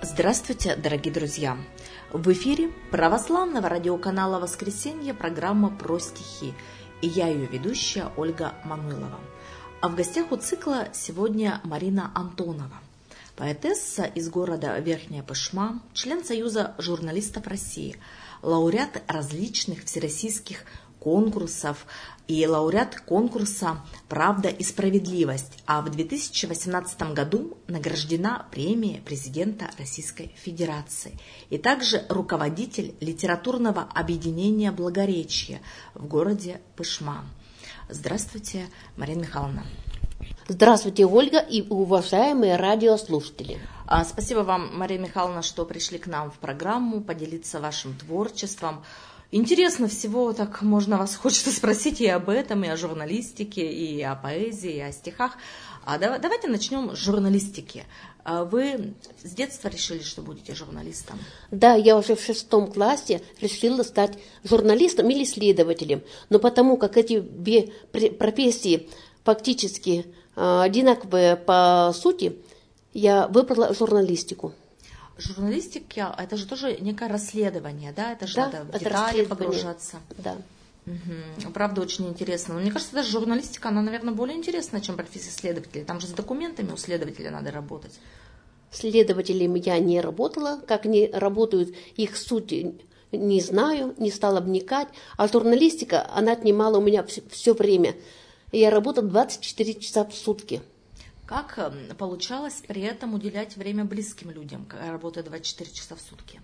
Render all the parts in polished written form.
Здравствуйте, дорогие друзья! В эфире православного радиоканала «Воскресенье» программа «Про стихи». И я ее ведущая Ольга Мануйлова. А в гостях у цикла сегодня Марина Антонова, поэтесса из города Верхняя Пышма, член Союза журналистов России, лауреат различных всероссийских конкурсов и лауреат конкурса «Правда и справедливость», а в 2018 году награждена премией президента Российской Федерации и также руководитель литературного объединения «Благоречье» в городе Пышма. Здравствуйте, Марина Михайловна. Здравствуйте, Ольга и уважаемые радиослушатели. Спасибо вам, Марина Михайловна, что пришли к нам в программу поделиться вашим творчеством. Интересно всего, так можно вас хочется спросить и об этом, и о журналистике, и о поэзии, и о стихах. Давайте начнем с журналистики. Вы с детства решили, что будете журналистом? Да, я уже в 6 классе решила стать журналистом или следователем. Но потому как эти две профессии фактически одинаковые по сути, я выбрала журналистику. Журналистика – это же тоже некое расследование, да? Это же да, надо в детали погружаться. Да. Угу. Правда, очень интересно. Но мне кажется, даже журналистика, она, наверное, более интересная, чем профессия следователя. Там же с документами у следователя надо работать. Следователем я не работала. Как они работают, их суть не знаю, не стала вникать. А журналистика, она отнимала у меня все время. Я работала 24 часа в сутки. Как получалось при этом уделять время близким людям, работая 24 часа в сутки?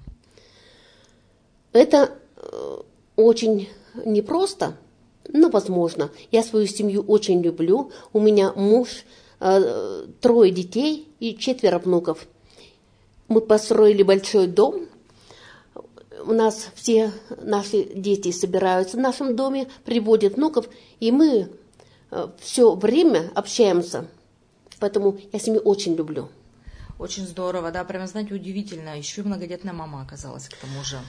Это очень непросто, но возможно. Я свою семью очень люблю. У меня муж, 3 детей и 4 внуков. Мы построили большой дом. У нас все наши дети собираются в нашем доме, приводят внуков, и мы все время общаемся. Поэтому я семью очень люблю. Очень здорово, да, прямо, знаете, удивительно. Еще и многодетная мама оказалась к тому же.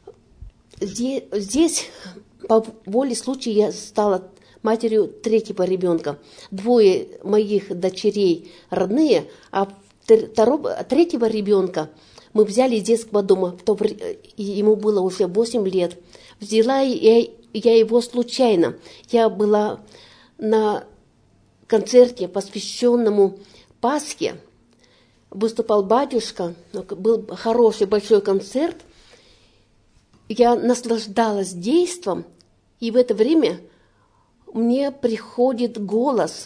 Здесь по воле случая я стала матерью 3-го ребенка. 2 моих дочерей родные, а 3-го ребенка мы взяли из детского дома. Ему было уже 8 лет. Взяла я его случайно. Я была на концерте, посвященному Пасхе, выступал батюшка, был хороший большой концерт. Я наслаждалась действом, и в это время мне приходит голос: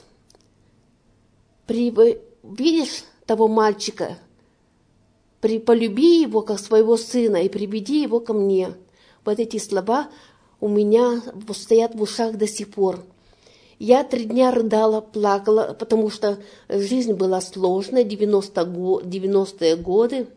видишь того мальчика, полюби его как своего сына и приведи его ко мне. Вот эти слова у меня стоят в ушах до сих пор. Я 3 дня рыдала, плакала, потому что жизнь была сложная, 90-е годы,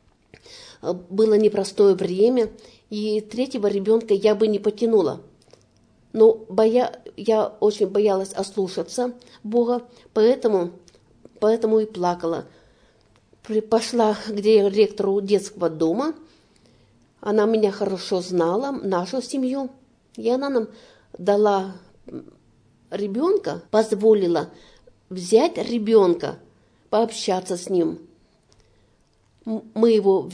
было непростое время, и 3-го ребенка я бы не потянула. Но я очень боялась ослушаться Бога, поэтому и плакала. Пошла к директору детского дома, она меня хорошо знала, нашу семью, и она нам дала ребенка, позволила взять ребенка, пообщаться с ним. Мы его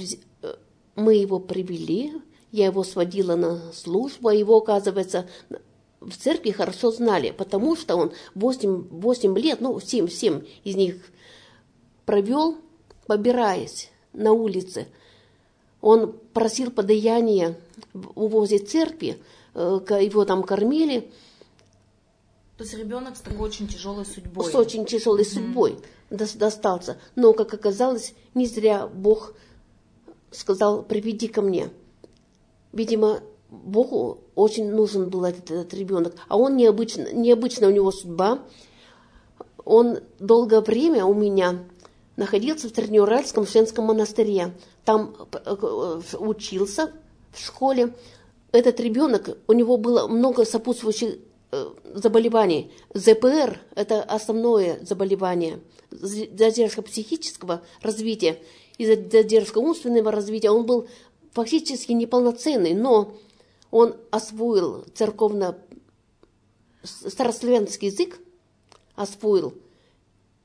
привели, я его сводила на службу, а его, оказывается, в церкви хорошо знали, потому что он 8 лет, 7 из них провел, побираясь на улице. Он просил подаяния возле церкви, его там кормили. То есть ребенок с такой очень тяжелой судьбой. С очень тяжелой судьбой достался. Но, как оказалось, не зря Бог сказал: приведи ко мне. Видимо, Богу очень нужен был этот ребенок. А он необычная у него судьба. Он долгое время у меня находился в Среднеуральском женском монастыре. Там учился в школе. Этот ребенок, у него было много сопутствующих заболеваний. ЗПР – это основное заболевание. Задержка психического развития и задержка умственного развития. Он был фактически неполноценный, но он освоил старославянский язык, освоил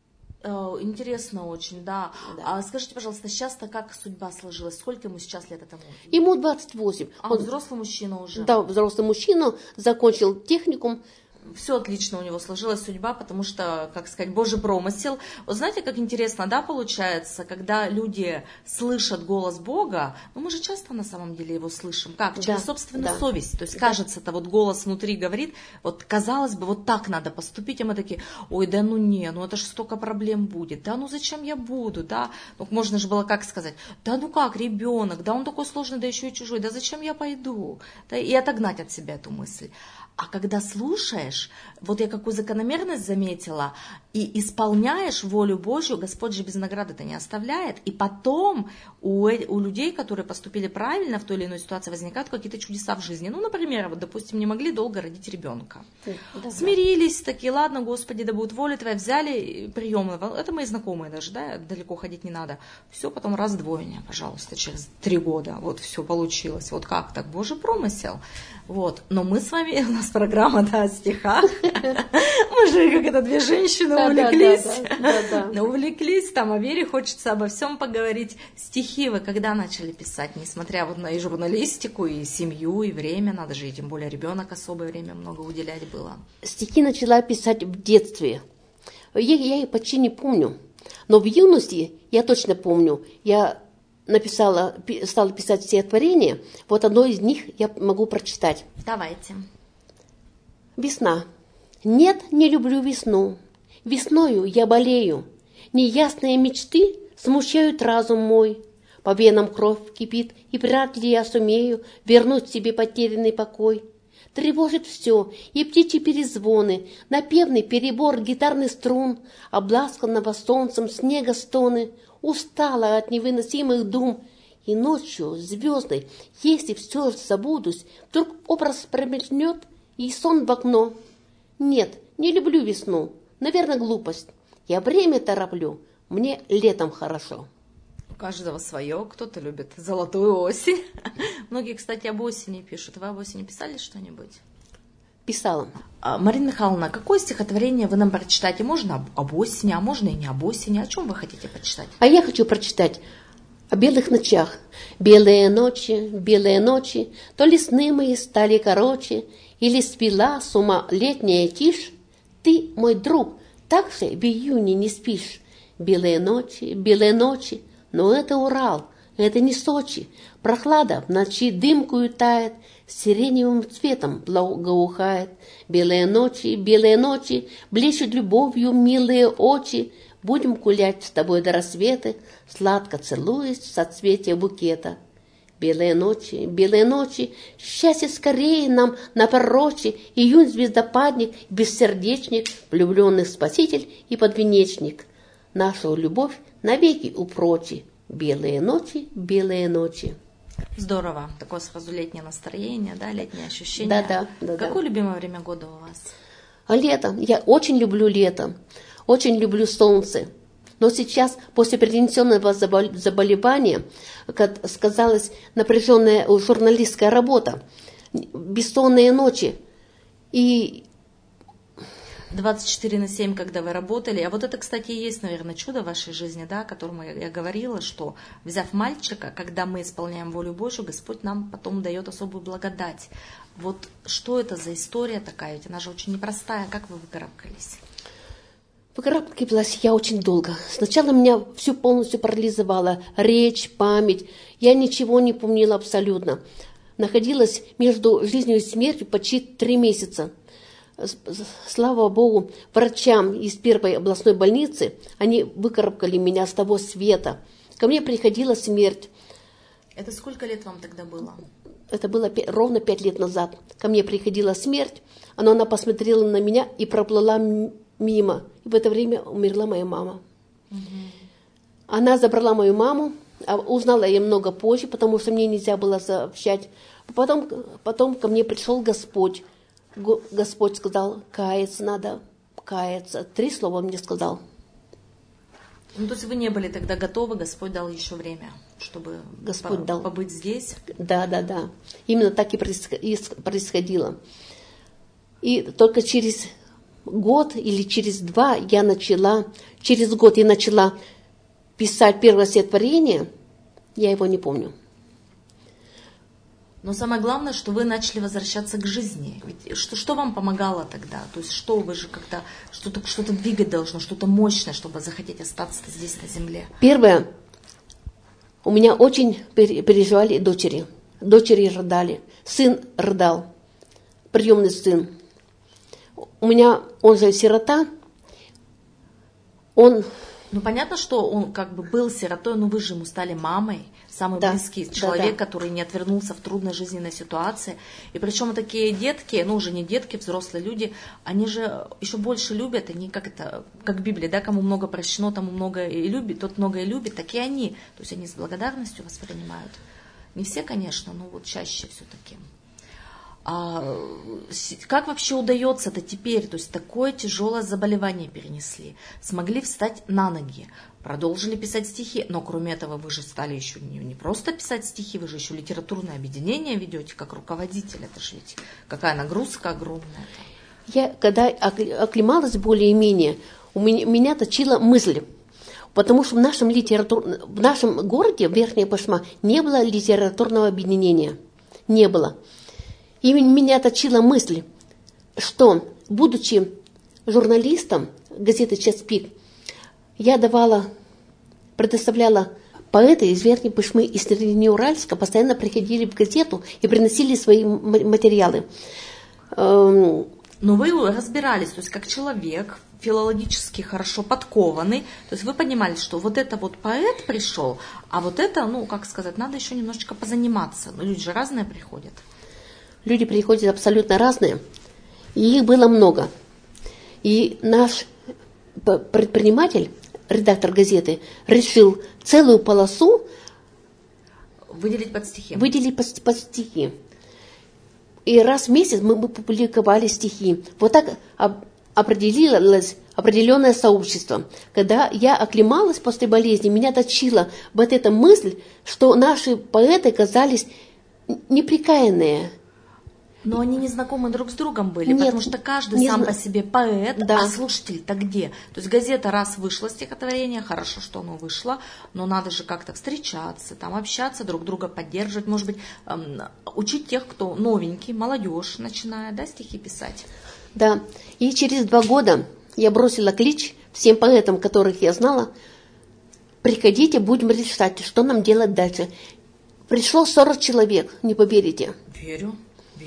Интересно очень, да. Да. А скажите, пожалуйста, сейчас-то как судьба сложилась? Сколько ему сейчас лет этому? Ему 28. Он взрослый мужчина уже. Да, взрослый мужчина, закончил техникум. Все отлично у него сложилась судьба, потому что, как сказать, Божий промысел. Вот знаете, как интересно, да, получается, когда люди слышат голос Бога, ну мы же часто на самом деле его слышим, как? Через собственную совесть. То есть, кажется-то, вот голос внутри говорит, вот казалось бы, вот так надо поступить, а мы такие, ой, да ну не, ну это же столько проблем будет, да ну зачем я буду, да? Ну можно же было как сказать, да ну как, ребенок, да он такой сложный, да еще и чужой, да зачем я пойду? Да, и отогнать от себя эту мысль. А когда слушаешь, вот я какую закономерность заметила, и исполняешь волю Божью, Господь же без награды-то не оставляет. И потом у людей, которые поступили правильно в той или иной ситуации, возникают какие-то чудеса в жизни. Ну, например, вот, допустим, не могли долго родить ребенка. Да, смирились, такие, ладно, Господи, да будет воля Твоя, взяли приемного. Это мои знакомые даже, да, далеко ходить не надо. Все, потом раз двойня, пожалуйста, через 3 года. Вот все получилось. Вот как так? Божий промысел. Вот. Но мы с вами, у нас программа, да, о стихах. Мы же, как это, две женщины увлеклись. Увлеклись, там о вере хочется обо всем поговорить. Стихи вы когда начали писать, несмотря вот на и журналистику, и семью, и время, надо же, и тем более ребенок особое время много уделять было. Стихи начала писать в детстве. Я их почти не помню. Но в юности я точно помню. Я стала писать стихотворения. Вот одно из них я могу прочитать. Давайте. Весна. Нет, не люблю весну. Весною я болею. Неясные мечты смущают разум мой. По венам кровь кипит, и вряд ли я сумею вернуть себе потерянный покой. Тревожит все, и птичьи перезвоны, напевный перебор гитарных струн, обласканного солнцем снега стоны, устала от невыносимых дум. И ночью звездной, если все забудусь, вдруг образ промелькнет, и сон в окно. Нет, не люблю весну, наверное, глупость. Я время тороплю, мне летом хорошо. У каждого свое, кто-то любит золотую осень. Многие, кстати, об осени пишут. Вы об осени писали что-нибудь? Писала. Марина Михайловна, какое стихотворение вы нам прочитаете? Можно об осени, а можно и не об осени. О чем вы хотите прочитать? А я хочу прочитать о белых ночах. Белые ночи, то ли сны мои стали короче, или свела с ума летняя тишь. Ты, мой друг, так же в июне не спишь. Белые ночи, но это Урал, это не Сочи. Прохлада в ночи дымкою тает, сиреневым цветом благоухает. Белые ночи, блещут любовью милые очи. Будем гулять с тобой до рассвета, сладко целуясь в соцветие букета. Белые ночи, счастье скорее нам напрочь. Июнь звездопадник, бессердечник, влюбленных спаситель и подвенечник. Нашу любовь навеки упрочи. Белые ночи. Здорово. Такое сразу летнее настроение, да, летнее ощущение. Да. Какое любимое время года у вас? Лето. Я очень люблю лето. Очень люблю солнце. Но сейчас, после перенесенного заболевания, как сказалась напряженная журналистская работа, бессонные ночи. И 24/7, когда вы работали. А вот это, кстати, и есть, наверное, чудо в вашей жизни, да, о котором я говорила, что, взяв мальчика, когда мы исполняем волю Божью, Господь нам потом дает особую благодать. Вот что это за история такая? Ведь она же очень непростая. Как вы выкарабкались? Выкарабкалась я очень долго. Сначала меня всю полностью парализовала речь, память. Я ничего не помнила абсолютно. Находилась между жизнью и смертью почти 3 месяца. Слава Богу, врачам из первой областной больницы, они выкарабкали меня с того света. Ко мне приходила смерть. Это сколько лет вам тогда было? Это было ровно 5 лет назад. Ко мне приходила смерть, но она посмотрела на меня и проплыла мимо. И в это время умерла моя мама. Угу. Она забрала мою маму, узнала я много позже, потому что мне нельзя было сообщать. Потом ко мне пришел Господь. Господь сказал, каяться надо, каяться. 3 слова мне сказал. Ну, то есть вы не были тогда готовы, Господь дал еще время, чтобы побыть здесь? Да. Именно так и происходило. И только через год или через 2 через год я начала писать первое стихотворение, я его не помню. Но самое главное, что вы начали возвращаться к жизни. Ведь что вам помогало тогда? То есть что вы же как-то что-то двигать должно, что-то мощное, чтобы захотеть остаться здесь на земле? Первое, у меня очень переживали дочери. Дочери рыдали, сын рыдал, приемный сын. У меня, он же сирота, он... Ну, понятно, что он как бы был сиротой, но вы же ему стали мамой, самый близкий человек, который не отвернулся в трудной жизненной ситуации. И причем такие детки, ну, уже не детки, взрослые люди, они же еще больше любят, они как Библия, да, кому много прощено, тому много и любит, тот много и любит, так и они. То есть они с благодарностью воспринимают. Не все, конечно, но вот чаще все-таки. А как вообще удается-то теперь, то есть такое тяжелое заболевание перенесли, смогли встать на ноги, продолжили писать стихи, но кроме этого вы же стали еще не просто писать стихи, вы же еще литературное объединение ведете как руководитель, это же ведь какая нагрузка огромная. Я когда оклемалась более-менее, меня точила мысль, потому что в нашем городе, в Верхней Пышма, не было литературного объединения, не было. И меня точила мысль, что, будучи журналистом газеты «Час пик», я предоставляла поэты из Верхней Пышмы и Среднеуральска, постоянно приходили в газету и приносили свои материалы. Но вы разбирались, то есть как человек, филологически хорошо подкованный, то есть вы понимали, что вот это вот поэт пришел, а вот это, ну, как сказать, надо еще немножечко позаниматься. Но люди же разные приходят. Люди приходят абсолютно разные, и их было много. И наш предприниматель, редактор газеты, решил целую полосу выделить под стихи. Под стихи. И раз в месяц мы публиковали стихи. Вот так определилось определенное сообщество. Когда я оклемалась после болезни, меня точила вот эта мысль, что наши поэты казались неприкаянные. Но они не знакомы друг с другом были, Нет, потому что каждый сам по себе поэт, а слушатель-то где? То есть газета раз вышла стихотворение, хорошо, что оно вышло, но надо же как-то встречаться, там общаться, друг друга поддерживать, может быть, учить тех, кто новенький, молодежь начинает, да, стихи писать. Да, и через 2 года я бросила клич всем поэтам, которых я знала: приходите, будем решать, что нам делать дальше. Пришло 40 человек, не поверите. Верю.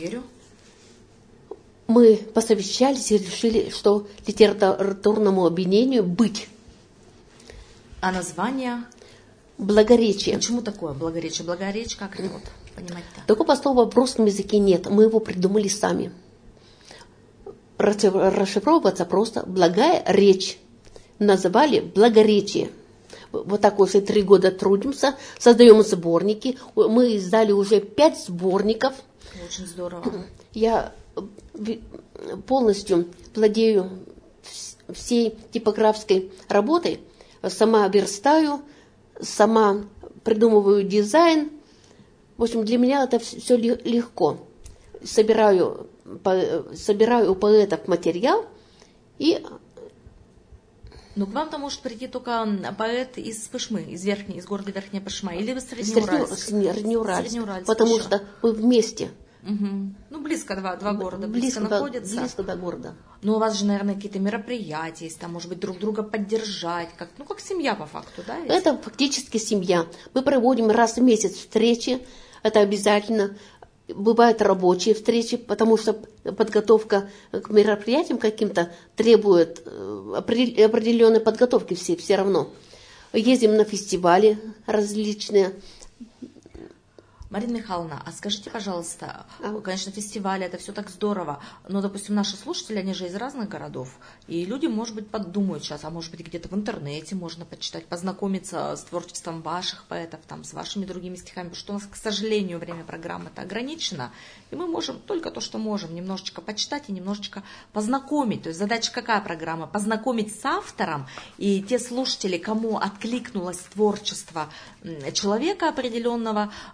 Мы посовещались и решили, что литературному объединению быть. А название? Благоречие. Почему такое благоречие? Благоречие, как это вот понимать-то? Такого слова в русском языке нет, мы его придумали сами. Расшифровываться просто благая речь. Называли благоречие. Вот так уже 3 года трудимся, создаем сборники. Мы издали уже 5 сборников. Очень здорово. Я полностью владею всей типографской работой. Сама верстаю, сама придумываю дизайн. В общем, для меня это все легко. Собираю у поэтов материал и... Но к вам-то может прийти только поэт из Пышмы, из города Верхняя Пышма, или вы Среднеуральск? Среднеуральск, потому еще. Что мы вместе. Угу. Ну, близко два города, близко находятся. Близко до города. Но у вас же, наверное, какие-то мероприятия есть, там, может быть, друг друга поддержать, как семья по факту, да? Ведь? Это фактически семья. Мы проводим раз в месяц встречи, это обязательно. Бывают рабочие встречи, потому что подготовка к мероприятиям каким-то требует определенной подготовки все равно. Ездим на фестивали различные. Марина Михайловна, а скажите, пожалуйста, конечно, фестивали, это все так здорово, но, допустим, наши слушатели, они же из разных городов, и люди, может быть, подумают сейчас, а может быть, где-то в интернете можно почитать, познакомиться с творчеством ваших поэтов, там, с вашими другими стихами, потому что у нас, к сожалению, время программы-то ограничено, и мы можем только то, что можем, немножечко почитать и немножечко познакомить. То есть задача какая программа? Познакомить с автором, и те слушатели, кому откликнулось творчество человека определенного, они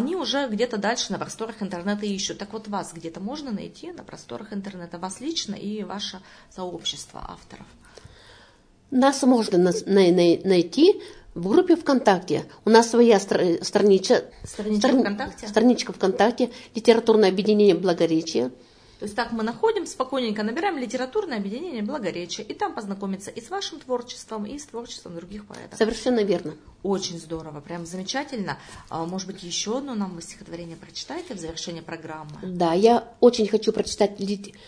они уже где-то дальше на просторах интернета ищут. Так вот, вас где-то можно найти на просторах интернета, вас лично и ваше сообщество авторов? Нас можно найти в группе ВКонтакте. У нас своя страничка ВКонтакте, литературное объединение «Благоречие». То есть так мы находим, спокойненько набираем литературное объединение «Благоречие», и там познакомиться и с вашим творчеством, и с творчеством других поэтов. Совершенно верно. Очень здорово, прям замечательно. Может быть, еще одно нам стихотворение прочитаете в завершение программы? Да, я очень хочу прочитать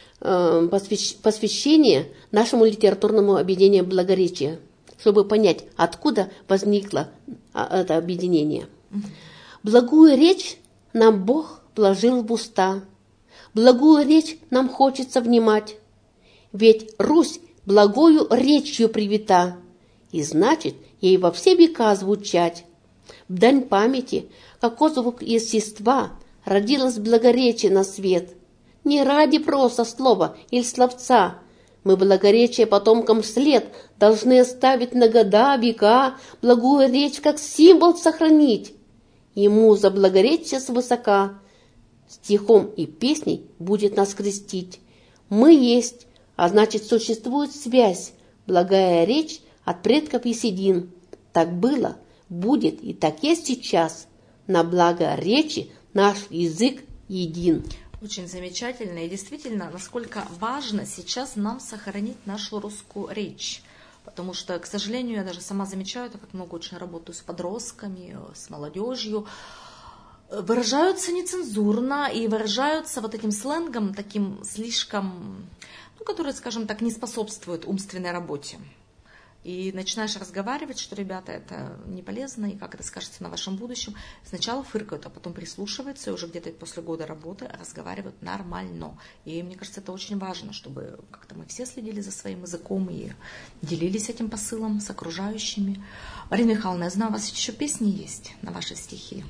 посвящение нашему литературному объединению «Благоречие», чтобы понять, откуда возникло это объединение. Благую речь нам Бог вложил в уста, благую речь нам хочется внимать, ведь Русь благою речью привита, и значит ей во все века звучать. В дань памяти, как отзвук естества, родилось благоречие на свет. Не ради просто слова или словца, мы благоречие потомкам след должны оставить на года, века, благую речь как символ сохранить. Ему за благоречие свысока стихом и песней будет нас крестить. Мы есть, а значит существует связь, благая речь от предков и седин. Так было, будет и так есть сейчас. На благо речи наш язык един. Очень замечательно. И действительно, насколько важно сейчас нам сохранить нашу русскую речь. Потому что, к сожалению, я даже сама замечаю, так как много очень работаю с подростками, с молодежью, выражаются нецензурно и выражаются вот этим сленгом, таким слишком, который, скажем так, не способствует умственной работе. И начинаешь разговаривать, что, ребята, это не полезно, и как это скажется на вашем будущем. Сначала фыркают, а потом прислушиваются, и уже где-то после года работы разговаривают нормально. И мне кажется, это очень важно, чтобы как-то мы все следили за своим языком и делились этим посылом с окружающими. Марина Михайловна, я знаю, у вас еще песни есть на ваши стихи.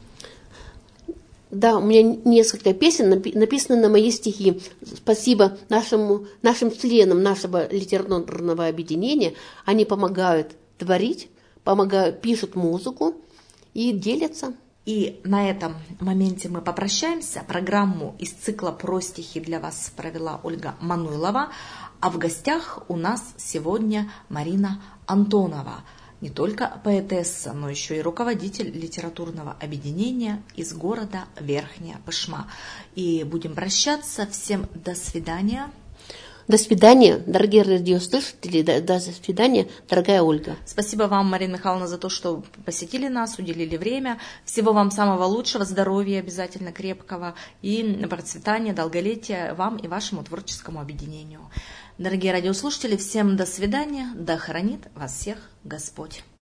Да, у меня несколько песен написаны на мои стихи. Спасибо нашим членам нашего литературного объединения. Они помогают творить, пишут музыку и делятся. И на этом моменте мы попрощаемся. Программу из цикла «Про стихи» для вас провела Ольга Мануйлова. А в гостях у нас сегодня Марина Антонова. Не только поэтесса, но еще и руководитель литературного объединения из города Верхняя Пышма. И будем прощаться. Всем до свидания. До свидания, дорогие радиослушатели. До свидания, дорогая Ольга. Спасибо вам, Марина Михайловна, за то, что посетили нас, уделили время. Всего вам самого лучшего, здоровья обязательно крепкого и процветания, долголетия вам и вашему творческому объединению. Дорогие радиослушатели, всем до свидания, да хранит вас всех Господь.